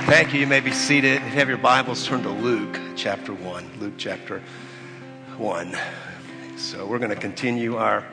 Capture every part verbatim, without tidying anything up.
Thank you. You may be seated. If you have your Bibles, turn to Luke chapter one. Luke chapter one. So we're going to continue our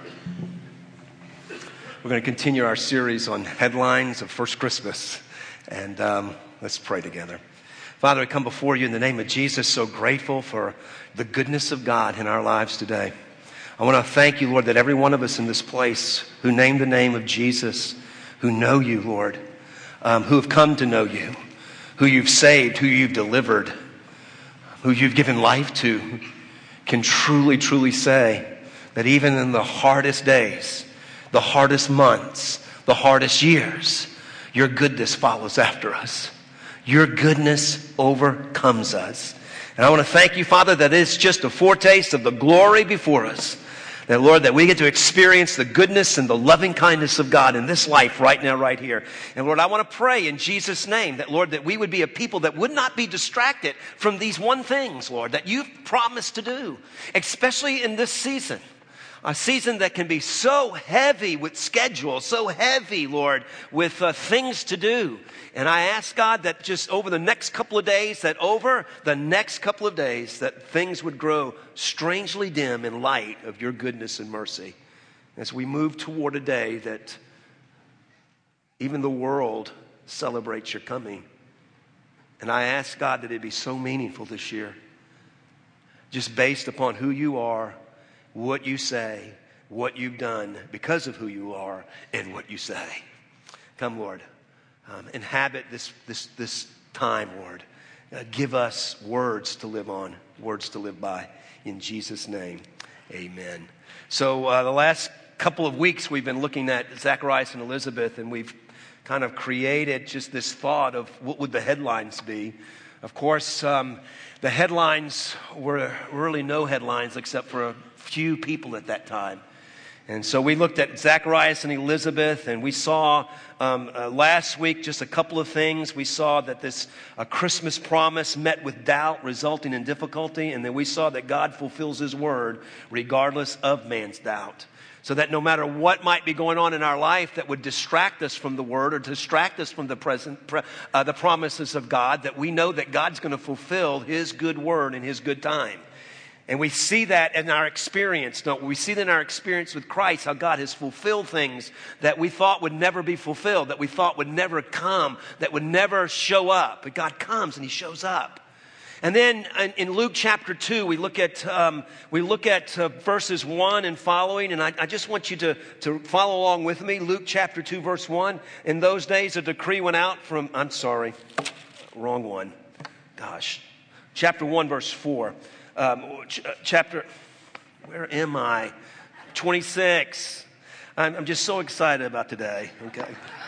we're going to continue our series on headlines of First Christmas, and um, let's pray together. Father, we come before you in the name of Jesus. So grateful for the goodness of God in our lives today. I want to thank you, Lord, that every one of us in this place who name the name of Jesus, who know you, Lord, um, who have come to know you, who you've saved, who you've delivered, who you've given life to, can truly, truly say that even in the hardest days, the hardest months, the hardest years, your goodness follows after us. Your goodness overcomes us. And I want to thank you, Father, that it's just a foretaste of the glory before us. That, Lord, that we get to experience the goodness and the loving kindness of God in this life right now, right here. And, Lord, I want to pray in Jesus' name that, Lord, that we would be a people that would not be distracted from these one things, Lord, that you've promised to do, especially in this season. A season that can be so heavy with schedule, so heavy, Lord, with uh, things to do. And I ask, God, that just over the next couple of days, that over the next couple of days, that things would grow strangely dim in light of your goodness and mercy. As we move toward a day that even the world celebrates your coming. And I ask, God, that it be so meaningful this year, just based upon who you are, what you say, what you've done because of who you are and what you say. Come, Lord, um, inhabit this, this, this time, Lord. Uh, give us words to live on, words to live by. In Jesus' name, amen. So uh, the last couple of weeks we've been looking at Zacharias and Elizabeth, and we've kind of created just this thought of what would the headlines be. Of course, um, the headlines were really no headlines except for a few people at that time. And so we looked at Zacharias and Elizabeth, and we saw um, uh, last week just a couple of things. We saw that this a Christmas promise met with doubt, resulting in difficulty, and then we saw that God fulfills His word regardless of man's doubt. So that no matter what might be going on in our life that would distract us from the word or distract us from the present, uh, the promises of God, that we know that God's going to fulfill His good word in His good time. And we see that in our experience, don't we? We see that in our experience with Christ, how God has fulfilled things that we thought would never be fulfilled, that we thought would never come, that would never show up. But God comes and He shows up. And then in Luke chapter two, we look at um, we look at uh, verses one and following, and I, I just want you to, to follow along with me. Luke chapter two, verse one. In those days, a decree went out from, I'm sorry, wrong one. Gosh. Chapter one, verse four. Um, ch- chapter, where am I? twenty-six. I'm, I'm just so excited about today, okay?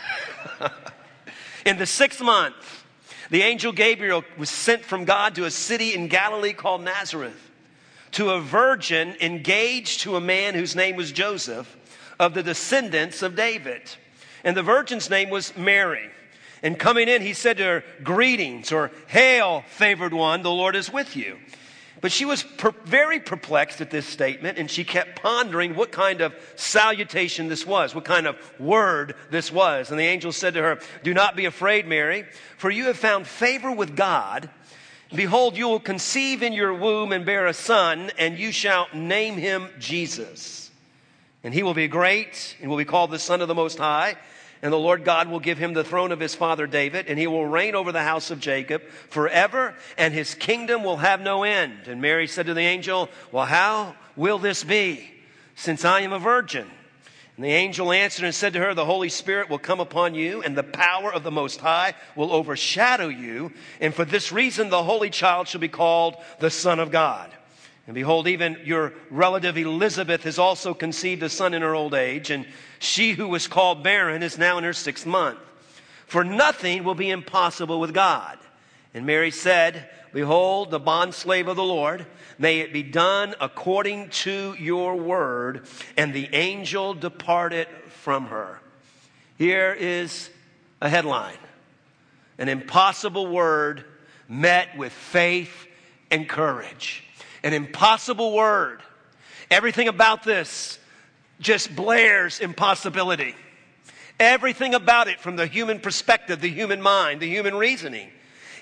In the sixth month, the angel Gabriel was sent from God to a city in Galilee called Nazareth, to a virgin engaged to a man whose name was Joseph, of the descendants of David. And the virgin's name was Mary. And coming in, he said to her, "Greetings," or "Hail, favored one, the Lord is with you." But she was per- very perplexed at this statement, and she kept pondering what kind of salutation this was, what kind of word this was. And the angel said to her, "Do not be afraid, Mary, for you have found favor with God. Behold, you will conceive in your womb and bear a son, and you shall name him Jesus. And he will be great, and will be called the Son of the Most High. And the Lord God will give him the throne of his father David, and he will reign over the house of Jacob forever, and his kingdom will have no end." And Mary said to the angel, "Well, how will this be, since I am a virgin?" And the angel answered and said to her, "The Holy Spirit will come upon you, and the power of the Most High will overshadow you. And for this reason, the Holy Child shall be called the Son of God. And behold, even your relative Elizabeth has also conceived a son in her old age, and she who was called barren is now in her sixth month. For nothing will be impossible with God." And Mary said, "Behold, the bondslave of the Lord, may it be done according to your word." And the angel departed from her. Here is a headline. An impossible word met with faith and courage. An impossible word. Everything about this just blares impossibility. Everything about it from the human perspective, the human mind, the human reasoning.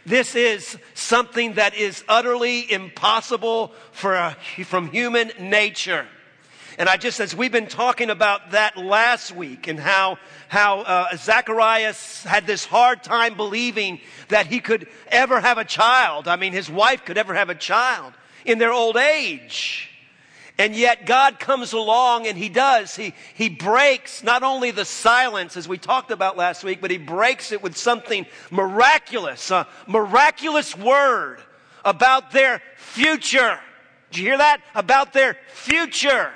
This is something that is utterly impossible for a, from human nature. And I just, as we've been talking about that last week and how, how uh, Zacharias had this hard time believing that he could ever have a child. I mean, his wife could ever have a child in their old age. And yet God comes along and he does. He, he breaks not only the silence, as we talked about last week, but he breaks it with something miraculous, a miraculous word about their future. Did you hear that? About their future.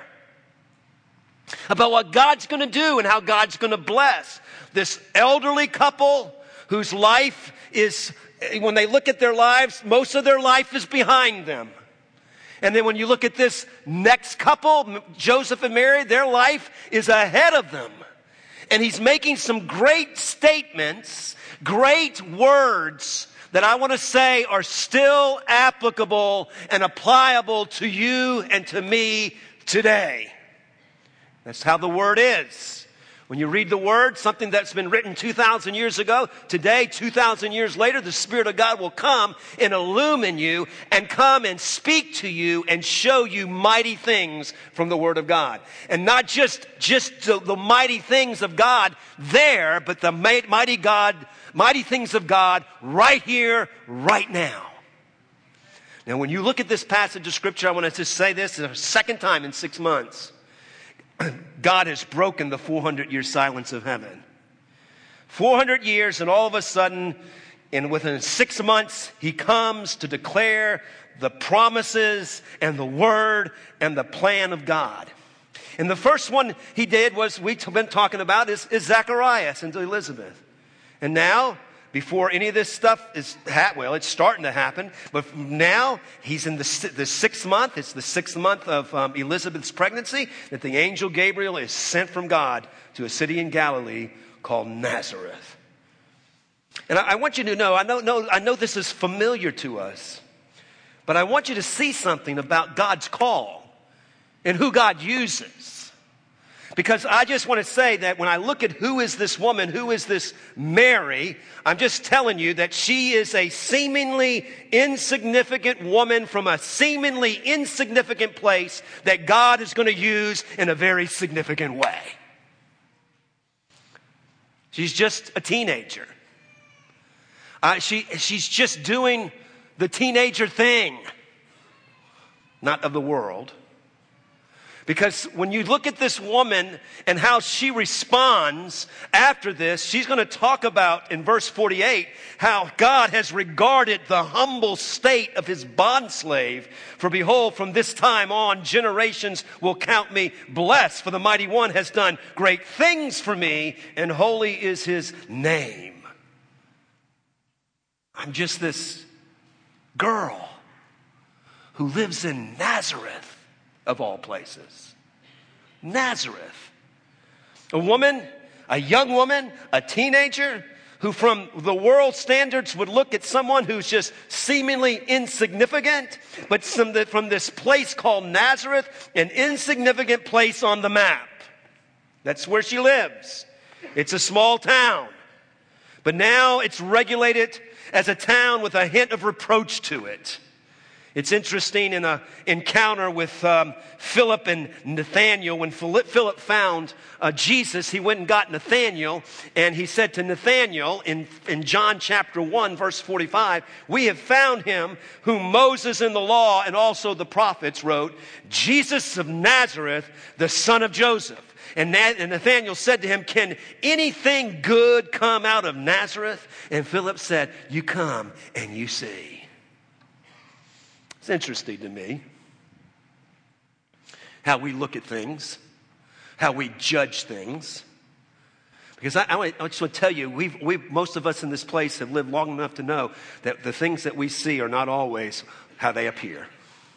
About what God's going to do and how God's going to bless. This elderly couple whose life is, when they look at their lives, most of their life is behind them. And then when you look at this next couple, Joseph and Mary, their life is ahead of them. And he's making some great statements, great words that I want to say are still applicable and applicable to you and to me today. That's how the Word is. When you read the Word, something that's been written two thousand years ago, today, two thousand years later, the Spirit of God will come and illumine you and come and speak to you and show you mighty things from the Word of God. And not just, just the, the mighty things of God there, but the mighty God, mighty things of God right here, right now. Now, when you look at this passage of Scripture, I want to just say this a second time in six months. God has broken the four hundred year silence of heaven. four hundred years, and all of a sudden, and within six months, he comes to declare the promises and the word and the plan of God. And the first one he did was, we've been talking about, is, is Zacharias and Elizabeth. And now, before any of this stuff is, ha- well, it's starting to happen, but now he's in the, the sixth month. It's the sixth month of um, Elizabeth's pregnancy that the angel Gabriel is sent from God to a city in Galilee called Nazareth. And I, I want you to know, I know, know, I know this is familiar to us, but I want you to see something about God's call and who God uses. Because I just want to say that when I look at who is this woman, who is this Mary, I'm just telling you that she is a seemingly insignificant woman from a seemingly insignificant place that God is going to use in a very significant way. She's just a teenager. Uh, she, she's just doing the teenager thing, not of the world. Because when you look at this woman and how she responds after this, she's going to talk about in verse forty-eight how God has regarded the humble state of his bondslave. For behold, from this time on, generations will count me blessed. For the mighty one has done great things for me, and holy is his name. I'm just this girl who lives in Nazareth. Of all places. Nazareth. A woman, a young woman, a teenager who from the world standards would look at someone who's just seemingly insignificant, but from, the, from this place called Nazareth, an insignificant place on the map. That's where she lives. It's a small town. But now it's regulated as a town with a hint of reproach to it. It's interesting in an encounter with um, Philip and Nathanael. When Philip, Philip found uh, Jesus, he went and got Nathanael, and he said to Nathanael in, in John chapter one, verse forty-five, "We have found him whom Moses in the law and also the prophets wrote, Jesus of Nazareth, the son of Joseph." And Nathanael said to him, "Can anything good come out of Nazareth?" And Philip said, "You come and you see." It's interesting to me how we look at things, how we judge things. Because I, I just want to tell you, we've, we've, most of us in this place have lived long enough to know that the things that we see are not always how they appear.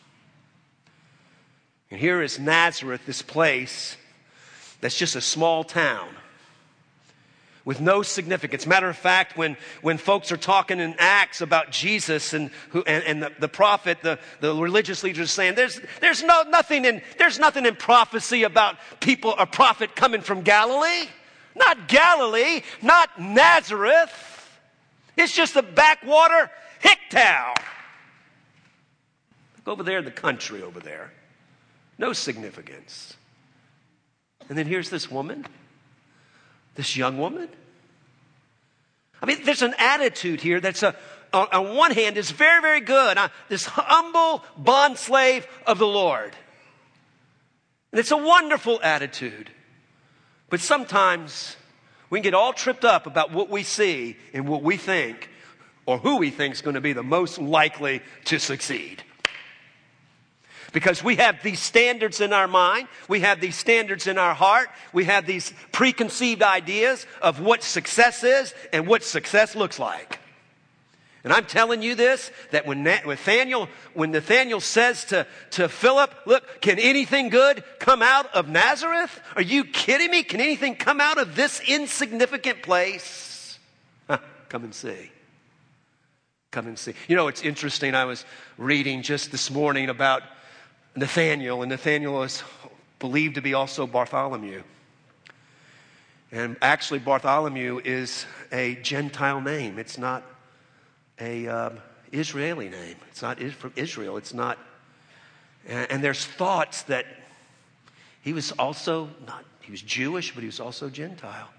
And here is Nazareth, this place that's just a small town with no significance. Matter of fact, when, when folks are talking in Acts about Jesus and who and, and the, the prophet, the, the religious leaders are saying there's there's no nothing in there's nothing in prophecy about people, a prophet coming from Galilee. Not Galilee, not Nazareth. It's just a backwater hick town. Look over there in the country over there. No significance. And then here's this woman, this young woman. I mean, there's an attitude here that's, a, on, on one hand, is very, very good. Uh, this humble bondslave of the Lord. And it's a wonderful attitude. But sometimes we can get all tripped up about what we see and what we think, or who we think is going to be the most likely to succeed. Because we have these standards in our mind. We have these standards in our heart. We have these preconceived ideas of what success is and what success looks like. And I'm telling you this, that when Nathaniel, when Nathaniel says to, to Philip, look, can anything good come out of Nazareth? Are you kidding me? Can anything come out of this insignificant place? Huh, come and see. Come and see. You know, it's interesting. I was reading just this morning about Nathaniel, and Nathaniel is believed to be also Bartholomew. And actually, Bartholomew is a Gentile name. It's not a um, Israeli name. It's not from Israel. It's not. And, and there's thoughts that he was also not, he was Jewish, but he was also Gentile.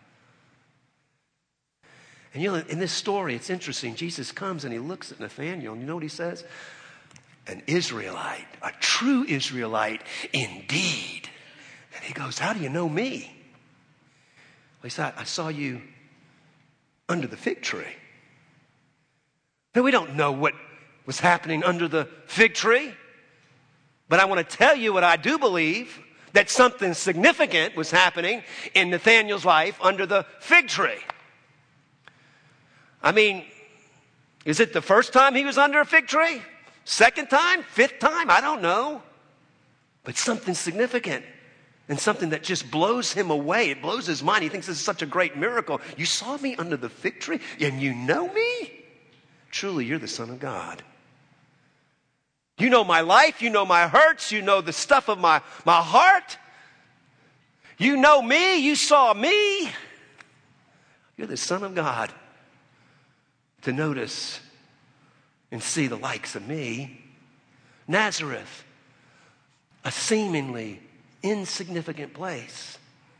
And you know, in this story, it's interesting. Jesus comes and he looks at Nathaniel, and you know what he says? An Israelite, a true Israelite indeed. And he goes, how do you know me? Well, he said, I saw you under the fig tree. Now, we don't know what was happening under the fig tree, but I want to tell you what I do believe, that something significant was happening in Nathaniel's life under the fig tree. I mean, is it the first time he was under a fig tree? Second time? Fifth time? I don't know. But something significant and something that just blows him away. It blows his mind. He thinks this is such a great miracle. You saw me under the fig tree and you know me? Truly, you're the Son of God. You know my life. You know my hurts. You know the stuff of my, my heart. You know me. You saw me. You're the Son of God. To notice and see the likes of me. Nazareth, a seemingly insignificant place.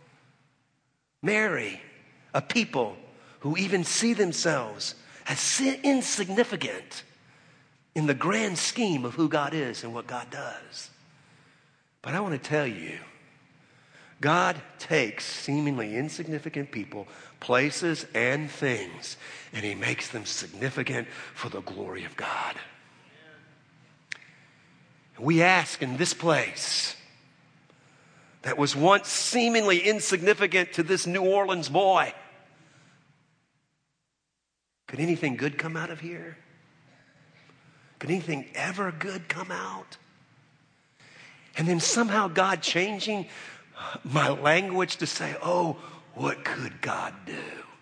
Mary, a people who even see themselves as insignificant in the grand scheme of who God is and what God does. But I want to tell you, God takes seemingly insignificant people, places, and things, and he makes them significant for the glory of God. We ask in this place that was once seemingly insignificant to this New Orleans boy, could anything good come out of here? Could anything ever good come out? And then somehow God changing my language to say, oh, what could God do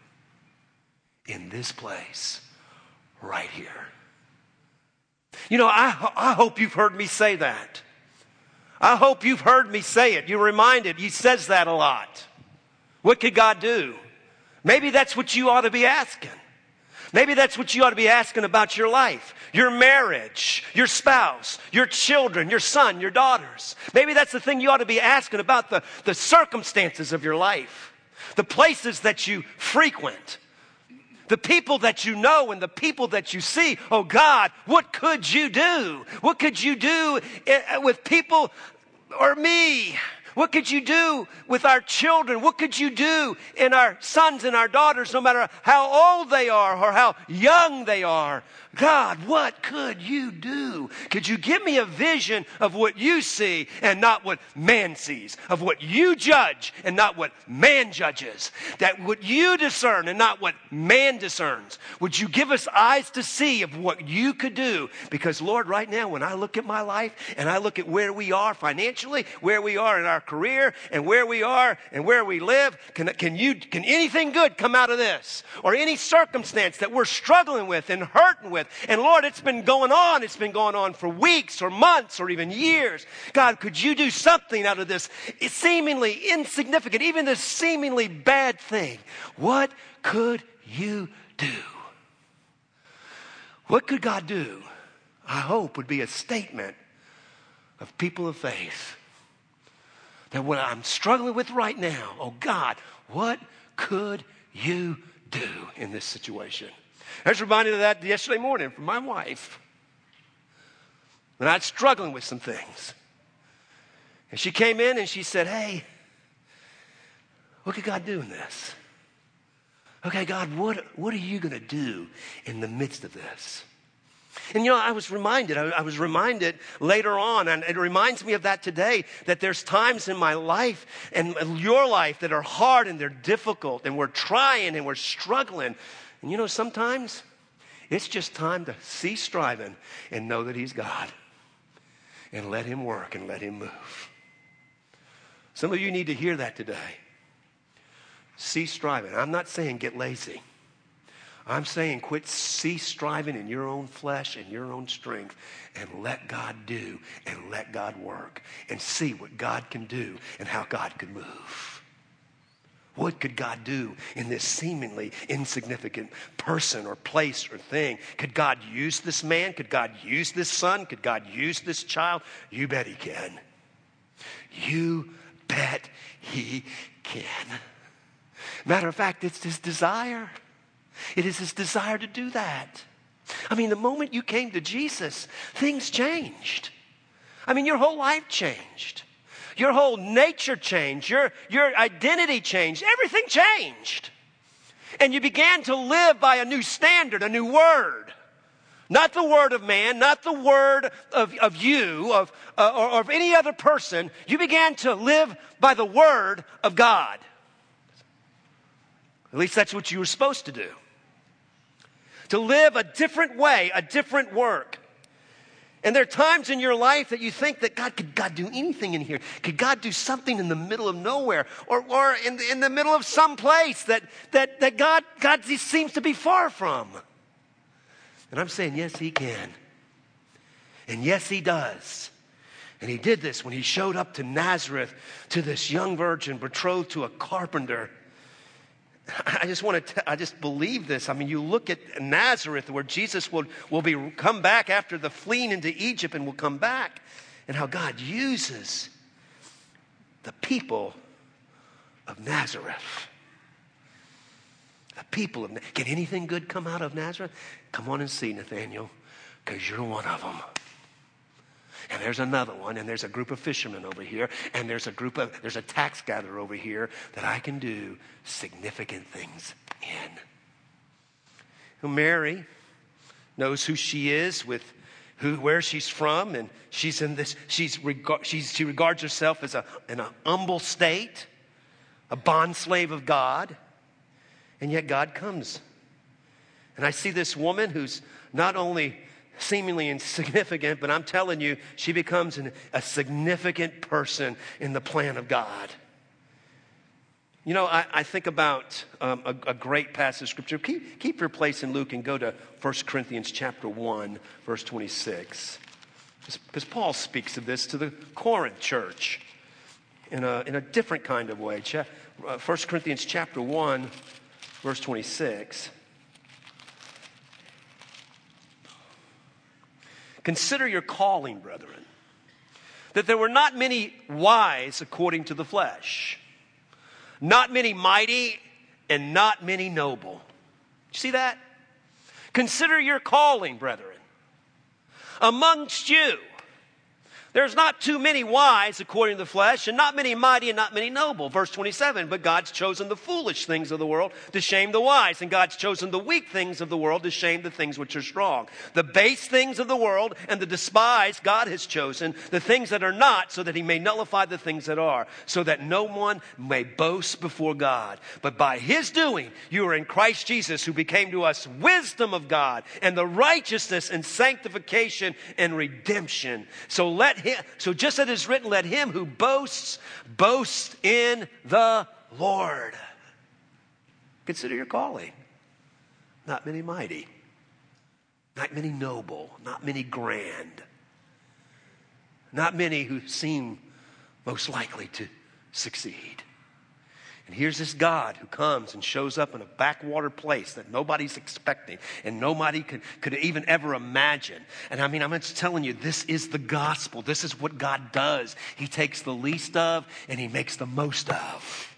in this place right here? You know, I, I hope you've heard me say that. I hope you've heard me say it. You're reminded. He says that a lot. What could God do? Maybe that's what you ought to be asking. Maybe that's what you ought to be asking about your life, your marriage, your spouse, your children, your son, your daughters. Maybe that's the thing you ought to be asking about, the, the circumstances of your life, the places that you frequent, the people that you know and the people that you see. Oh God, what could you do? What could you do with people or me? What could you do with our children? What could you do in our sons and our daughters, no matter how old they are or how young they are? God, what could you do? Could you give me a vision of what you see and not what man sees? Of what you judge and not what man judges? That what you discern and not what man discerns? Would you give us eyes to see of what you could do? Because Lord, right now, when I look at my life and I look at where we are financially, where we are in our career and where we are and where we live, can, can you, can anything good come out of this? Or any circumstance that we're struggling with and hurting with? And Lord, it's been going on. It's been going on for weeks or months or even years. God, could you do something out of this seemingly insignificant, even this seemingly bad thing? What could you do? What could God do? I hope would be a statement of people of faith. That what I'm struggling with right now, oh God, what could you do in this situation? I was reminded of that yesterday morning from my wife. When I was struggling with some things. And she came in and she said, hey, what could God do in this? Okay, God, what, what are you going to do in the midst of this? And you know, I was reminded, I, I was reminded later on, and it reminds me of that today, that there's times in my life and your life that are hard and they're difficult and we're trying and we're struggling. And you know, sometimes it's just time to cease striving and know that He's God and let Him work and let Him move. Some of you need to hear that today. Cease striving. I'm not saying get lazy. I'm saying quit, cease striving in your own flesh and your own strength and let God do and let God work and see what God can do and how God can move. What could God do in this seemingly insignificant person or place or thing? Could God use this man? Could God use this son? Could God use this child? You bet He can. You bet He can. Matter of fact, it's His desire. It is His desire to do that. I mean, the moment you came to Jesus, things changed. I mean, your whole life changed. Your whole nature changed. Your, your identity changed. Everything changed. And you began to live by a new standard, a new word. Not the word of man, not the word of, of you of, uh, or, or of any other person. You began to live by the word of God. At least that's what you were supposed to do. To live a different way, a different work. And there are times in your life that you think that God, could God do anything in here? Could God do something in the middle of nowhere? Or, or in, the, in the middle of some place that, that, that God, God seems to be far from? And I'm saying, yes, He can. And yes, He does. And He did this when He showed up to Nazareth, to this young virgin betrothed to a carpenter. I just want to, I just believe this. I mean, you look at Nazareth where Jesus will, will be, come back after the fleeing into Egypt and will come back. And how God uses the people of Nazareth. The people of, can anything good come out of Nazareth? Come on and see, Nathaniel, because you're one of them. And there's another one, and there's a group of fishermen over here, and there's a group of, there's a tax gatherer over here that I can do significant things in. Well, Mary knows who she is, with who, where she's from, and she's in this, she's, she's she regards herself as a, in an humble state, a bondslave of God, and yet God comes. And I see this woman who's not only seemingly insignificant, but I'm telling you, she becomes an, a significant person in the plan of God. You know, I, I think about um, a, a great passage of Scripture. Keep, keep your place in Luke and go to First Corinthians chapter one, verse twenty-six. Because Paul speaks of this to the Corinth church in a, in a different kind of way. Cha- uh, First Corinthians chapter one, verse twenty-six. Consider your calling, brethren, that there were not many wise according to the flesh, not many mighty, and not many noble. You see that? Consider your calling, brethren. Amongst you, there's not too many wise according to the flesh, and not many mighty, and not many noble. Verse twenty-seven, but God's chosen the foolish things of the world to shame the wise, and God's chosen the weak things of the world to shame the things which are strong. The base things of the world and the despised God has chosen, the things that are not, so that He may nullify the things that are, so that no one may boast before God. But by His doing, you are in Christ Jesus, who became to us wisdom of God, and the righteousness and sanctification and redemption. So let Him, so just as it is written, let him who boasts, boast in the Lord. Consider your calling. Not many mighty, not many noble, not many grand, not many who seem most likely to succeed. And here's this God who comes and shows up in a backwater place that nobody's expecting and nobody could, could even ever imagine. And I mean, I'm just telling you, this is the gospel. This is what God does. He takes the least of and he makes the most of.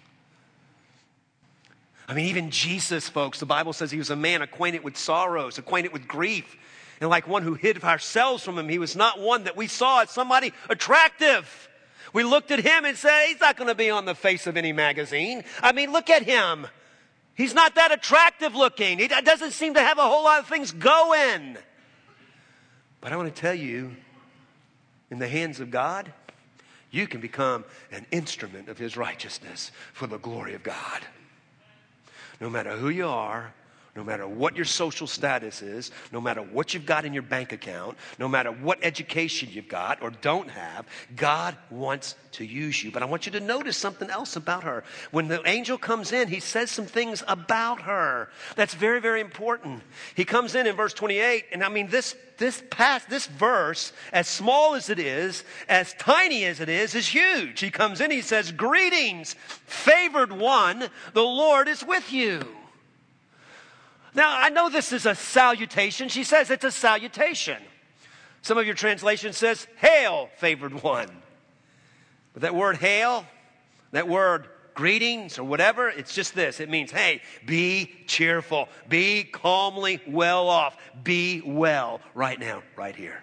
I mean, even Jesus, folks, the Bible says he was a man acquainted with sorrows, acquainted with grief. And like one who hid ourselves from him, he was not one that we saw as somebody attractive. We looked at him and said, he's not going to be on the face of any magazine. I mean, look at him. He's not that attractive looking. He doesn't seem to have a whole lot of things going. But I want to tell you, in the hands of God, you can become an instrument of his righteousness for the glory of God. No matter who you are, no matter what your social status is, no matter what you've got in your bank account, no matter what education you've got or don't have, God wants to use you. But I want you to notice something else about her. When the angel comes in, he says some things about her. That's very, very important. He comes in in verse twenty-eight, and I mean, this this past, this verse, as small as it is, as tiny as it is, is huge. He comes in, he says, "Greetings, favored one, the Lord is with you." Now, I know this is a salutation. She says it's a salutation. Some of your translation says, "Hail, favored one." But that word hail, that word greetings or whatever, it's just this. It means, hey, be cheerful. Be calmly well off. Be well right now, right here.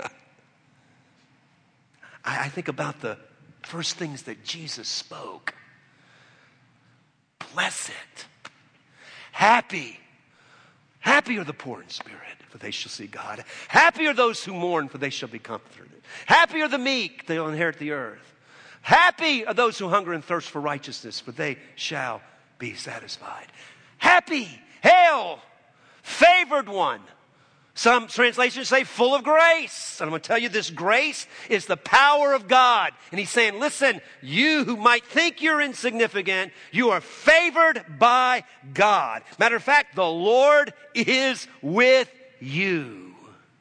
I, I think about the first things that Jesus spoke. Blessed, happy. Happy are the poor in spirit, for they shall see God. Happy are those who mourn, for they shall be comforted. Happy are the meek, they will inherit the earth. Happy are those who hunger and thirst for righteousness, for they shall be satisfied. Happy, hail, favored one. Some translations say full of grace. And I'm going to tell you, this grace is the power of God. And he's saying, listen, you who might think you're insignificant, you are favored by God. Matter of fact, the Lord is with you.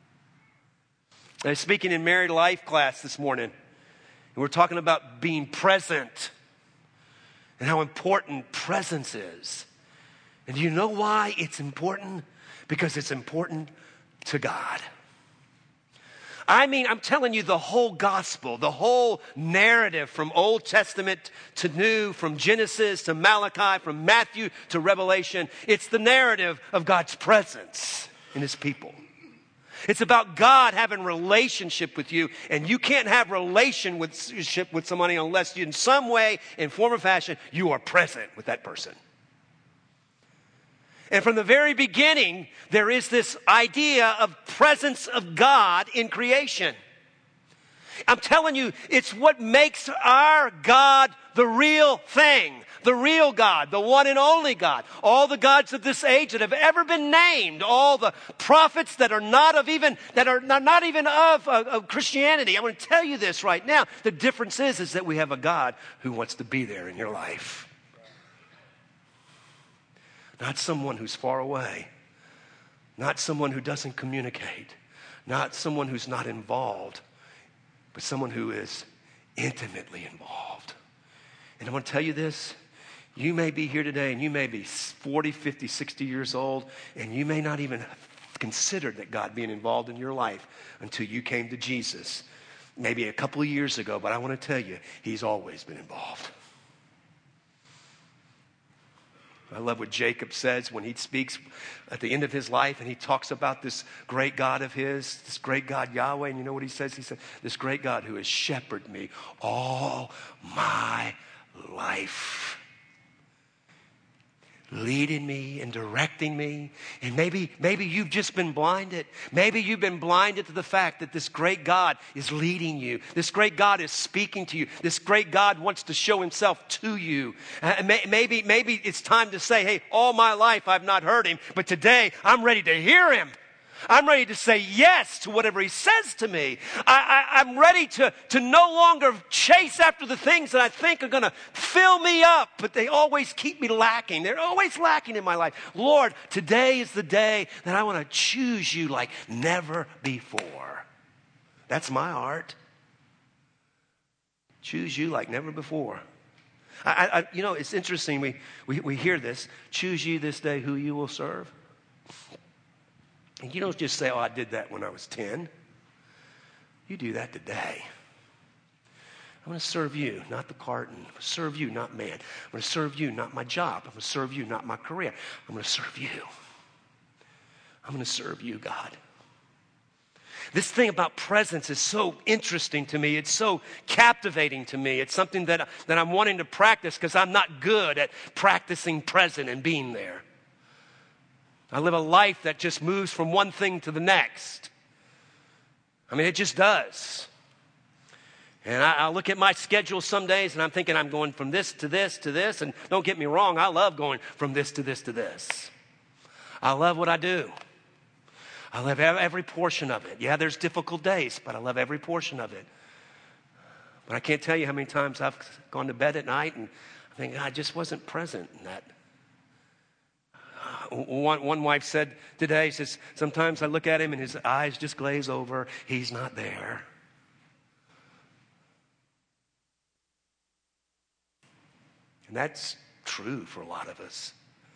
I was speaking in married life class this morning, and we're talking about being present and how important presence is. And do you know why it's important? Because it's important to God. I mean, I'm telling you, the whole gospel, the whole narrative from Old Testament to New, from Genesis to Malachi, from Matthew to Revelation, it's the narrative of God's presence in his people. It's about God having relationship with you, and you can't have relationship with somebody unless you, in some way, in form or fashion, you are present with that person. And from the very beginning, there is this idea of presence of God in creation. I'm telling you, it's what makes our God the real thing, the real God, the one and only God. All the gods of this age that have ever been named, all the prophets that are not of even that are not, not even of, of, of Christianity. I'm going to tell you this right now. The difference is, is that we have a God who wants to be there in your life. Not someone who's far away. Not someone who doesn't communicate. Not someone who's not involved. But someone who is intimately involved. And I want to tell you this. You may be here today and you may be forty, fifty, sixty years old, and you may not even have considered that God being involved in your life until you came to Jesus. Maybe a couple of years ago, but I want to tell you, he's always been involved. I love what Jacob says when he speaks at the end of his life and he talks about this great God of his, this great God Yahweh. And you know what he says? He said, this great God who has shepherded me all my life. Leading me and directing me. And maybe, maybe you've just been blinded. Maybe you've been blinded to the fact that this great God is leading you. This great God is speaking to you. This great God wants to show himself to you. Uh, may, maybe, maybe it's time to say, hey, all my life I've not heard him, but today I'm ready to hear him. I'm ready to say yes to whatever he says to me. I, I, I'm ready to, to no longer chase after the things that I think are going to fill me up, but they always keep me lacking. They're always lacking in my life. Lord, today is the day that I want to choose you like never before. That's my heart. Choose you like never before. I, I, you know, it's interesting. We, we, we hear this. Choose ye this day who you will serve. And you don't just say, oh, I did that when I was ten. You do that today. I'm going to serve you, not the carton. I'm going to serve you, not man. I'm going to serve you, not my job. I'm going to serve you, not my career. I'm going to serve you. I'm going to serve you, God. This thing about presence is so interesting to me. It's so captivating to me. It's something that, that I'm wanting to practice because I'm not good at practicing present and being there. I live a life that just moves from one thing to the next. I mean, it just does. And I, I look at my schedule some days and I'm thinking I'm going from this to this to this. And don't get me wrong, I love going from this to this to this. I love what I do. I love every portion of it. Yeah, there's difficult days, but I love every portion of it. But I can't tell you how many times I've gone to bed at night and I think I just wasn't present in that. One, one wife said today, she says, sometimes I look at him and his eyes just glaze over. He's not there. And that's true for a lot of us.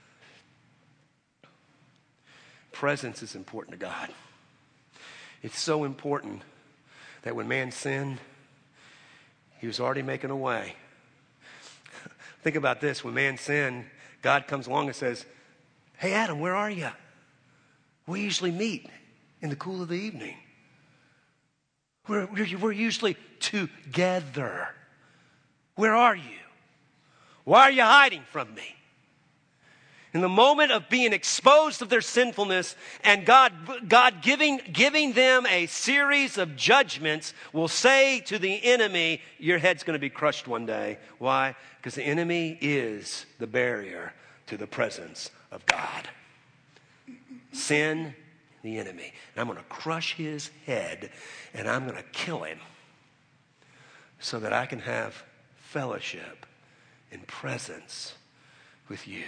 Presence is important to God. It's so important that when man sinned, he was already making a way. Think about this. When man sinned, God comes along and says, hey, Adam, where are you? We usually meet in the cool of the evening. We're, we're, we're usually together. Where are you? Why are you hiding from me? In the moment of being exposed of their sinfulness and God, God giving, giving them a series of judgments will say to the enemy, your head's going to be crushed one day. Why? Because the enemy is the barrier to the presence of God. Sin, the enemy. And I'm going to crush his head and I'm going to kill him so that I can have fellowship and presence with you.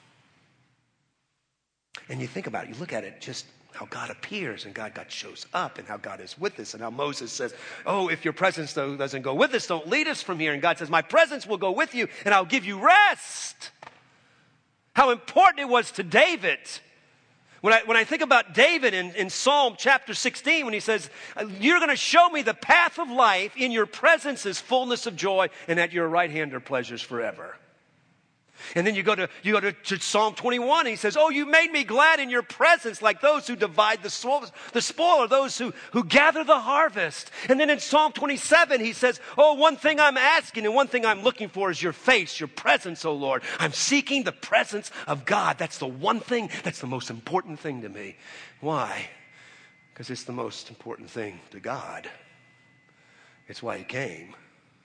And you think about it, you look at it, just how God appears and God, God shows up and how God is with us and how Moses says, oh, if your presence though doesn't go with us, don't lead us from here. And God says, my presence will go with you and I'll give you rest. How important it was to David. When I, when I think about David in, in Psalm chapter sixteen, when he says, you're going to show me the path of life, in your presence is fullness of joy, and at your right hand are pleasures forever. And then you go to you go to, to Psalm twenty-one, and he says, oh, you made me glad in your presence, like those who divide the spoil, the spoil or those who, who gather the harvest. And then in Psalm twenty-seven, he says, oh, one thing I'm asking and one thing I'm looking for is your face, your presence, oh Lord. I'm seeking the presence of God. That's the one thing, that's the most important thing to me. Why? Because it's the most important thing to God. It's why he came.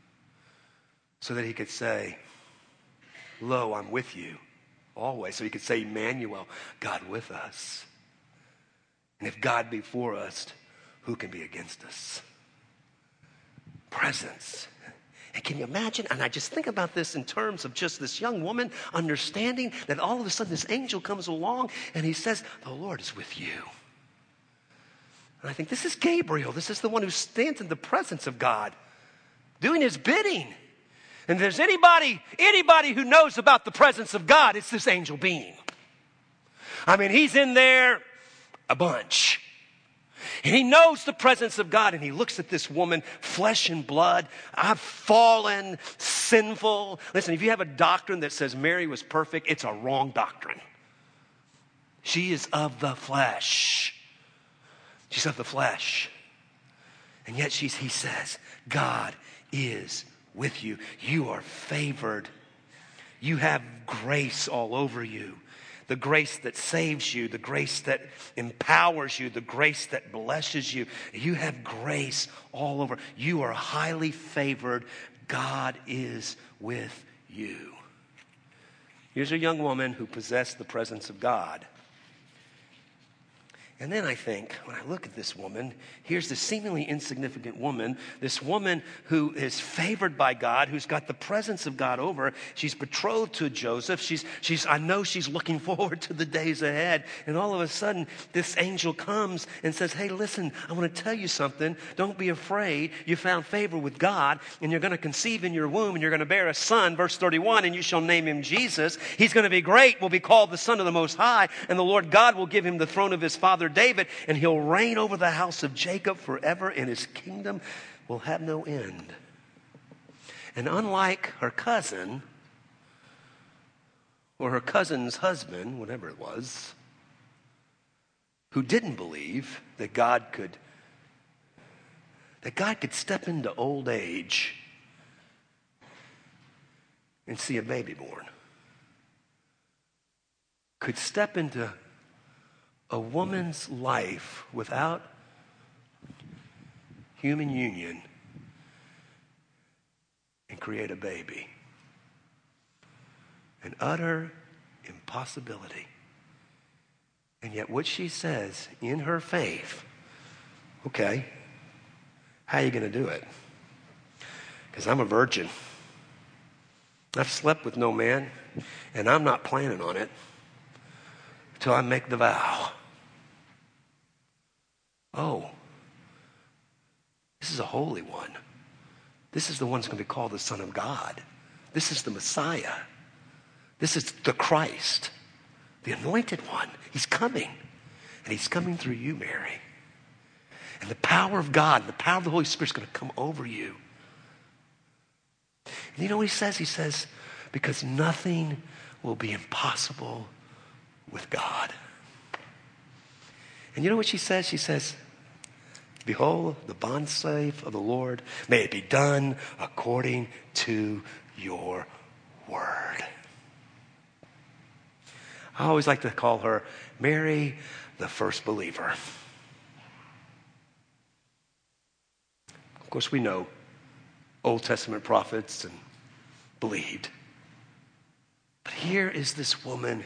So that he could say, lo, I'm with you always. So he could say, Emmanuel, God with us. And if God be for us, who can be against us? Presence. And can you imagine? And I just think about this in terms of just this young woman understanding that all of a sudden this angel comes along and he says, the Lord is with you. And I think this is Gabriel. This is the one who stands in the presence of God, doing his bidding. And if there's anybody, anybody who knows about the presence of God, it's this angel being. I mean, he's in there a bunch. And he knows the presence of God, and he looks at this woman, flesh and blood. I've fallen, sinful. Listen, if you have a doctrine that says Mary was perfect, it's a wrong doctrine. She is of the flesh. She's of the flesh. And yet she's, he says, God is with you. You are favored. You have grace all over you. The grace that saves you, the grace that empowers you, the grace that blesses you. You have grace all over. You are highly favored. God is with you. Here's a young woman who possessed the presence of God. And then I think, when I look at this woman, here's this seemingly insignificant woman, this woman who is favored by God, who's got the presence of God over her. She's betrothed to Joseph. She's, she's, I know she's looking forward to the days ahead. And all of a sudden, this angel comes and says, hey, listen, I want to tell you something. Don't be afraid. You found favor with God, and you're going to conceive in your womb, and you're going to bear a son, verse thirty-one, and you shall name him Jesus. He's going to be great, will be called the Son of the Most High, and the Lord God will give him the throne of his father David, and he'll reign over the house of Jacob forever, and his kingdom will have no end. And unlike her cousin, or her cousin's husband, whatever it was, who didn't believe that God could, that God could step into old age and see a baby born, could step into a woman's life without human union and create a baby. An utter impossibility. And yet what she says in her faith, okay, how are you going to do it? Because I'm a virgin. I've slept with no man, and I'm not planning on it until I make the vow. Oh, this is a holy one. This is the one who's going to be called the Son of God. This is the Messiah. This is the Christ, the anointed one. He's coming. And he's coming through you, Mary. And the power of God, the power of the Holy Spirit is going to come over you. And you know what he says? He says, because nothing will be impossible with God. And you know what she says? She says, behold, the bondslave of the Lord, may it be done according to your word. I always like to call her Mary, the first believer. Of course, we know Old Testament prophets and believed. But here is this woman,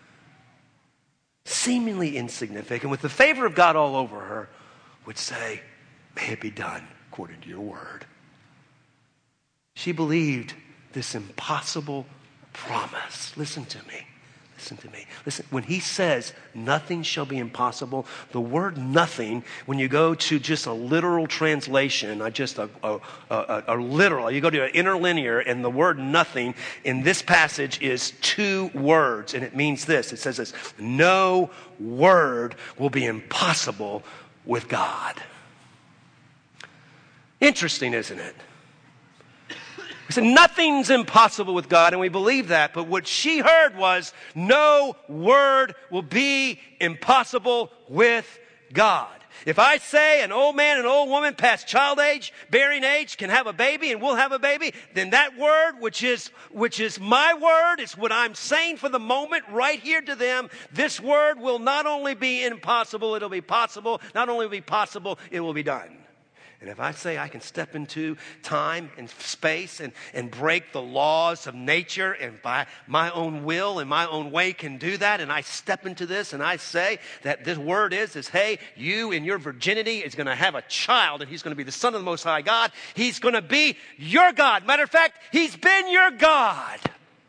seemingly insignificant, with the favor of God all over her, would say, may it be done according to your word. She believed this impossible promise. Listen to me. Listen to me. Listen, when he says nothing shall be impossible, the word nothing, when you go to just a literal translation, not just a, a, a, a literal, you go to an interlinear, and the word nothing in this passage is two words, and it means this. It says this, no word will be impossible with God. Interesting, isn't it? We said nothing's impossible with God, and we believe that. But what she heard was, no word will be impossible with God. If I say an old man and an old woman past child age, bearing age, can have a baby and will have a baby, then that word, which is, which is my word, is what I'm saying for the moment right here to them. This word will not only be impossible, it'll be possible. Not only will it be possible, it will be done. And if I say I can step into time and space and, and break the laws of nature, and by my own will and my own way can do that, and I step into this and I say that this word is, is hey, you in your virginity is going to have a child, and he's going to be the Son of the Most High God. He's going to be your God. Matter of fact, he's been your God.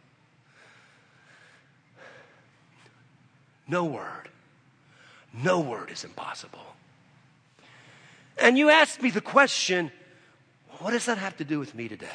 No word, no word is impossible. And you asked me the question, what does that have to do with me today?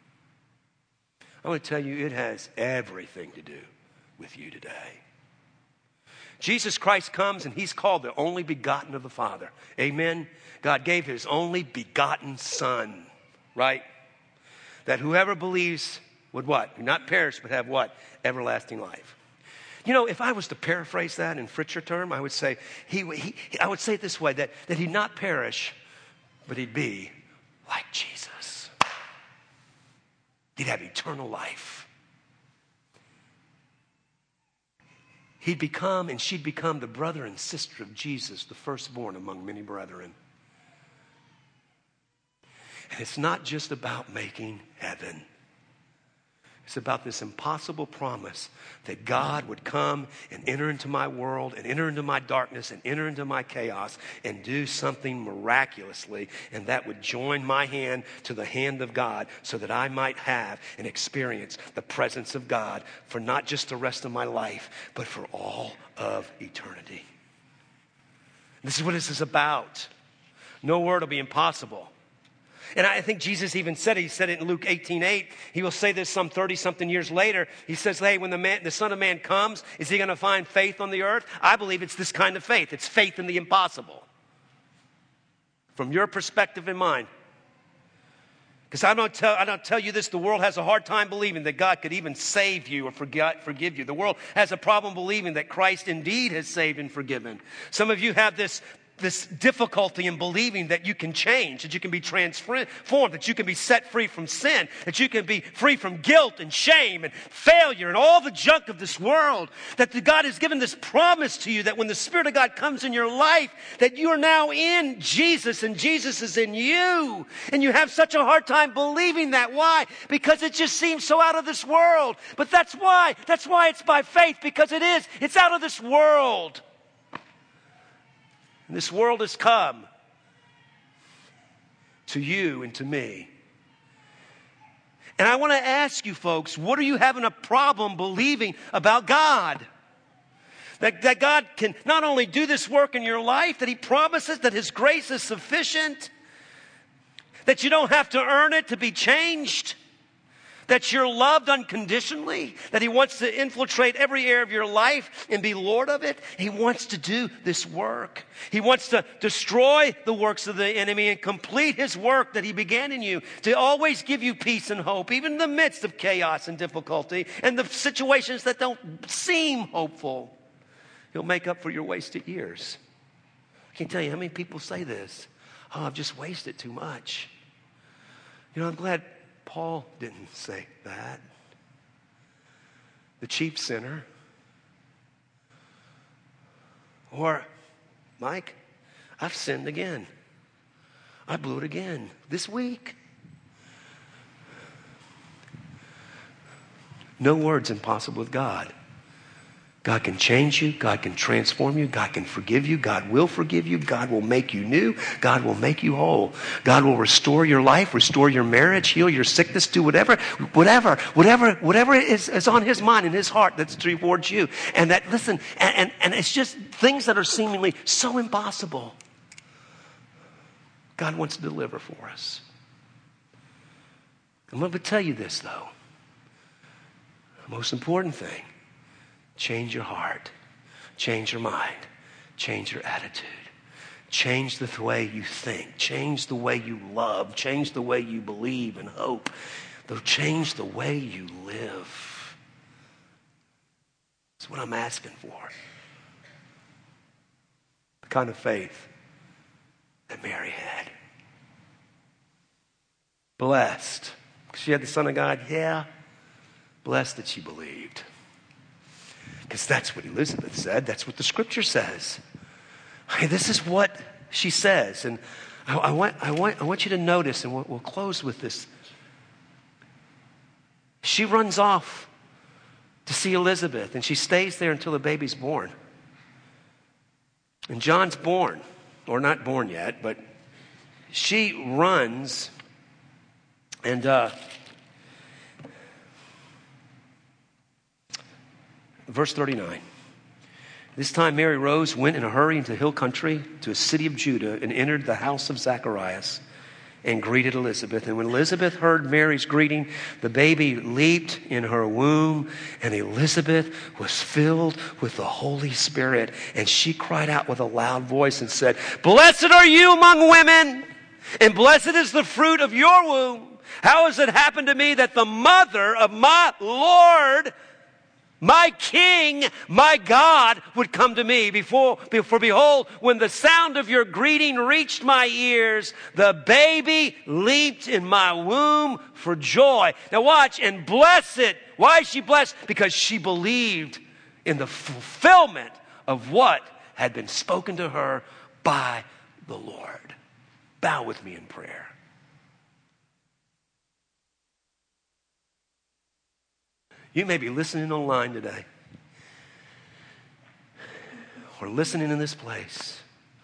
I want to tell you, it has everything to do with you today. Jesus Christ comes, and he's called the only begotten of the Father. Amen? God gave his only begotten Son, right? That whoever believes would what? Not perish, but have what? Everlasting life. You know, if I was to paraphrase that in Fritcher term, I would say, he, he, I would say it this way, that, that he'd not perish, but he'd be like Jesus. He'd have eternal life. He'd become, and she'd become the brother and sister of Jesus, the firstborn among many brethren. And it's not just about making heaven. It's about this impossible promise that God would come and enter into my world and enter into my darkness and enter into my chaos and do something miraculously, and that would join my hand to the hand of God so that I might have and experience the presence of God for not just the rest of my life, but for all of eternity. This is what this is about. No word will be impossible. And I think Jesus even said it. He said it in Luke eighteen eight. He will say this some thirty-something years later. He says, hey, when the man, the Son of Man comes, is he going to find faith on the earth? I believe it's this kind of faith. It's faith in the impossible. From your perspective and mine. Because I don't tell I don't tell you this, the world has a hard time believing that God could even save you or forget, forgive you. The world has a problem believing that Christ indeed has saved and forgiven. Some of you have this this difficulty in believing that you can change, that you can be transformed, that you can be set free from sin, that you can be free from guilt and shame and failure and all the junk of this world, that the God has given this promise to you that when the Spirit of God comes in your life, that you are now in Jesus and Jesus is in you. And you have such a hard time believing that. Why? Because it just seems so out of this world. But that's why. That's why it's by faith, because it is. It's out of this world. And this world has come to you and to me. And I want to ask you folks, what are you having a problem believing about God? That, that God can not only do this work in your life, that He promises that His grace is sufficient, that you don't have to earn it to be changed, that you're loved unconditionally, that He wants to infiltrate every area of your life and be Lord of it. He wants to do this work. He wants to destroy the works of the enemy and complete His work that He began in you, to always give you peace and hope, even in the midst of chaos and difficulty and the situations that don't seem hopeful. He'll make up for your wasted years. I can't tell you how many people say this. Oh, I've just wasted too much. You know, I'm glad Paul didn't say that. The chief sinner. Or, Mike, I've sinned again. I blew it again this week. No word's impossible with God. God can change you. God can transform you. God can forgive you. God will forgive you. God will make you new. God will make you whole. God will restore your life, restore your marriage, heal your sickness, do whatever, whatever, whatever, whatever is, is on His mind and His heart that's towards you. And that, listen, and, and, and it's just things that are seemingly so impossible. God wants to deliver for us. I'm going to tell you this, though. The most important thing. Change your heart. Change your mind. Change your attitude. Change the way you think. Change the way you love. Change the way you believe and hope. Though change the way you live. That's what I'm asking for. The kind of faith that Mary had. Blessed. She had the Son of God? Yeah. Blessed that she believed. Because that's what Elizabeth said. That's what the Scripture says. Okay, this is what she says. And I, I, want, I, want, I want you to notice, and we'll, we'll close with this. She runs off to see Elizabeth, and she stays there until the baby's born. And John's born, or not born yet, but she runs, and uh, verse thirty-nine. This time Mary rose, went in a hurry into the hill country to a city of Judah, and entered the house of Zacharias and greeted Elizabeth. And when Elizabeth heard Mary's greeting, the baby leaped in her womb, and Elizabeth was filled with the Holy Spirit. And she cried out with a loud voice and said, "Blessed are you among women, and blessed is the fruit of your womb. How has it happened to me that the mother of my Lord, my King, my God, would come to me? Before, for behold, when the sound of your greeting reached my ears, the baby leaped in my womb for joy." Now watch, and blessed. Why is she blessed? Because she believed in the fulfillment of what had been spoken to her by the Lord. Bow with me in prayer. You may be listening online today, or listening in this place,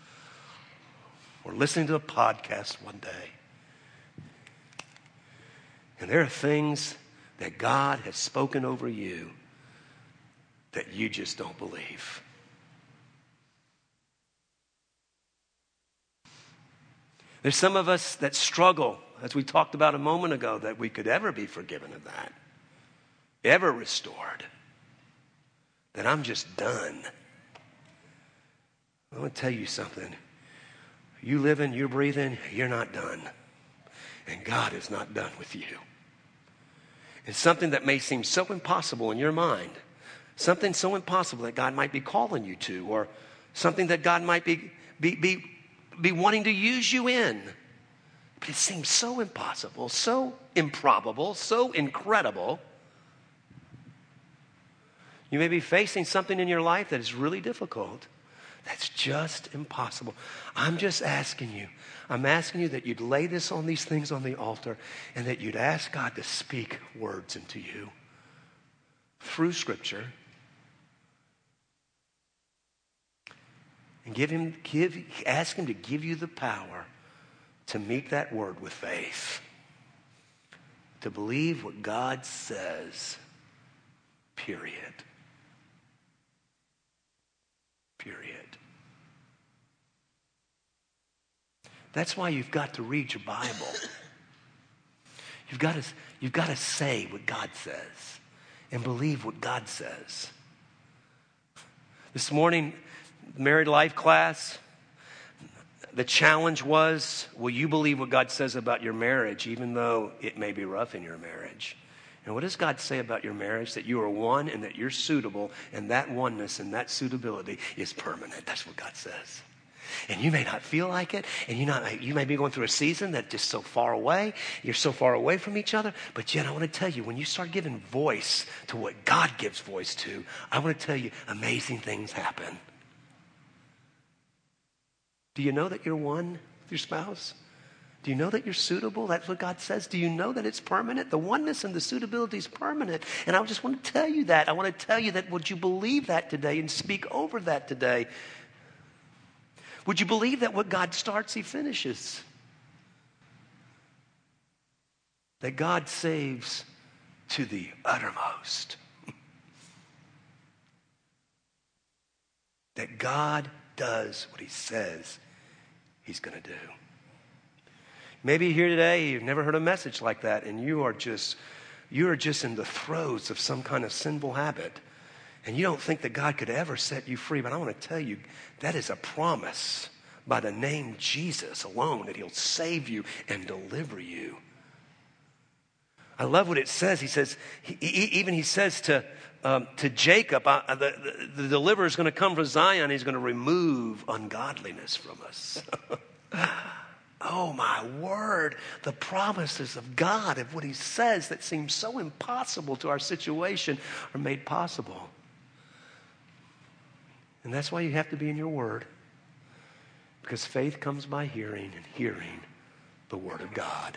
or listening to a podcast one day. And there are things that God has spoken over you that you just don't believe. There's some of us that struggle, as we talked about a moment ago, that we could ever be forgiven of that, ever restored, that I'm just done. I want to tell you something. You living, you're breathing, you're not done. And God is not done with you. It's something that may seem so impossible in your mind, something so impossible that God might be calling you to, or something that God might be, be, be, be wanting to use you in. But it seems so impossible, so improbable, so incredible. You may be facing something in your life that is really difficult. That's just impossible. I'm just asking you. I'm asking you that you'd lay this on these things on the altar and that you'd ask God to speak words into you through Scripture. And give him, give, ask him to give you the power to meet that word with faith. To believe what God says. Period. Period. That's why you've got to read your Bible. You've got to, you've got to say what God says and believe what God says. This morning, married life class, the challenge was, will you believe what God says about your marriage, even though it may be rough in your marriage? And what does God say about your marriage? That you are one and that you're suitable, and that oneness and that suitability is permanent. That's what God says. And you may not feel like it, and you not you may be going through a season that's just so far away. You're so far away from each other. But yet I want to tell you, when you start giving voice to what God gives voice to, I want to tell you, amazing things happen. Do you know that you're one with your spouse? Do you know that you're suitable? That's what God says. Do you know that it's permanent? The oneness and the suitability is permanent. And I just want to tell you that. I want to tell you that. Would you believe that today and speak over that today? Would you believe that what God starts, he finishes? That God saves to the uttermost. That God does what he says he's going to do. Maybe you're here today, you've never heard a message like that, and you are just, you are just in the throes of some kind of sinful habit. And you don't think that God could ever set you free. But I want to tell you, that is a promise by the name Jesus alone, that he'll save you and deliver you. I love what it says. He says, he, he, even he says to, um, to Jacob, uh, the, the, the deliverer is going to come from Zion. He's going to remove ungodliness from us. Oh, my word. The promises of God, of what he says that seems so impossible to our situation, are made possible. And that's why you have to be in your word. Because faith comes by hearing, and hearing the word of God.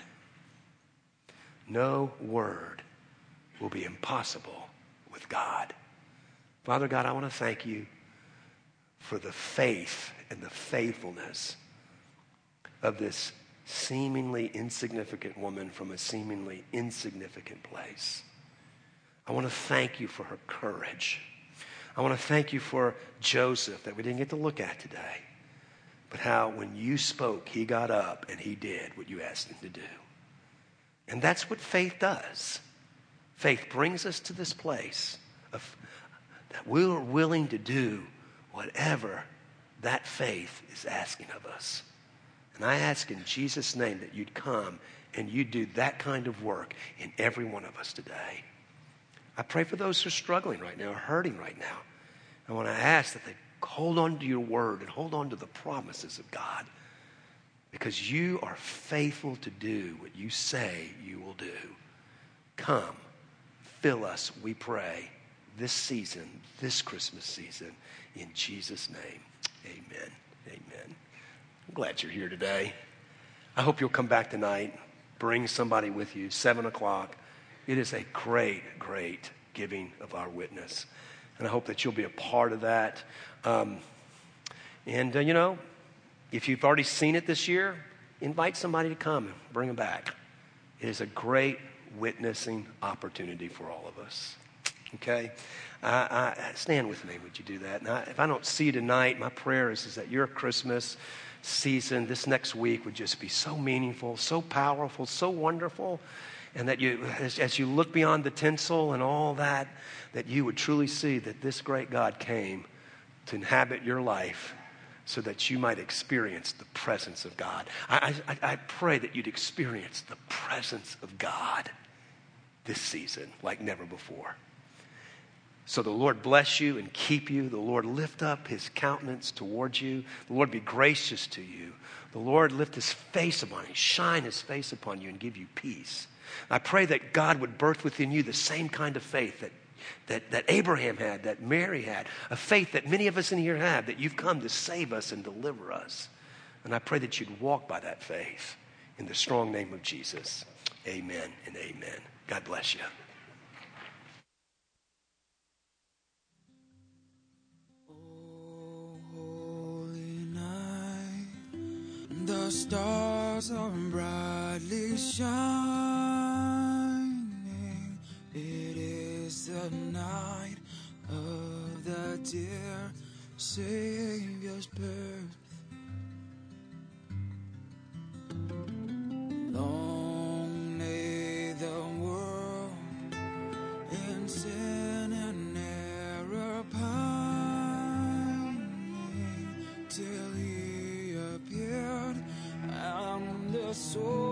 No word will be impossible with God. Father God, I want to thank you for the faith and the faithfulness of this seemingly insignificant woman from a seemingly insignificant place. I want to thank you for her courage. I want to thank you for Joseph that we didn't get to look at today. But how when you spoke, he got up and he did what you asked him to do. And that's what faith does. Faith brings us to this place of that we're willing to do whatever that faith is asking of us. And I ask in Jesus' name that you'd come and you'd do that kind of work in every one of us today. I pray for those who are struggling right now, hurting right now. I want to ask that they hold on to your word and hold on to the promises of God, because you are faithful to do what you say you will do. Come, fill us, we pray, this season, this Christmas season, in Jesus' name. Amen. Amen. I'm glad you're here today. I hope you'll come back tonight. Bring somebody with you, seven o'clock. It is a great, great giving of our witness. And I hope that you'll be a part of that. Um, and, uh, you know, if you've already seen it this year, invite somebody to come and bring them back. It is a great witnessing opportunity for all of us. Okay? Uh, I, stand with me. Would you do that? And I, if I don't see you tonight, my prayer is, is that your Christmas season, this next week, would just be so meaningful, so powerful, so wonderful. And that you, as, as you look beyond the tinsel and all that, that you would truly see that this great God came to inhabit your life so that you might experience the presence of God. I, I, I pray that you'd experience the presence of God this season like never before. So the Lord bless you and keep you. The Lord lift up his countenance towards you. The Lord be gracious to you. The Lord lift his face upon you, shine his face upon you and give you peace. I pray that God would birth within you the same kind of faith that, that, that Abraham had, that Mary had, a faith that many of us in here have, that you've come to save us and deliver us. And I pray that you'd walk by that faith in the strong name of Jesus. Amen and amen. God bless you. The stars are brightly shining. It is the night of the dear Savior's birth. Long lay the world in sin and error pining till he appeared, and the soul